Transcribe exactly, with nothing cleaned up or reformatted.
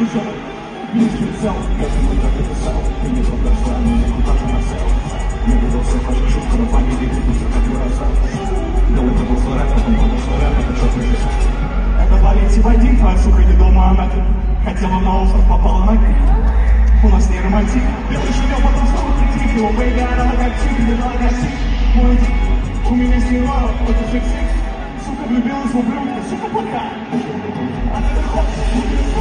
Есть лицо, как ему так написал. Ты не подошла, но я не пошла на сел. Не выдался ваша шутка, но памяти двигался как бросал. Но это был свой рэп, потом подошла рэп, это что произошло? Это Валенсий Вадим, твоя сука не дома, она хотела на остров, попала на крик. У нас не романтик. Я решил, потом снова прийти. Его поиграли на логотип, не на логотип. Мой дик, у меня снимала, это секс. Сука влюбилась в ублюдка, сука пока. А ты хочешь?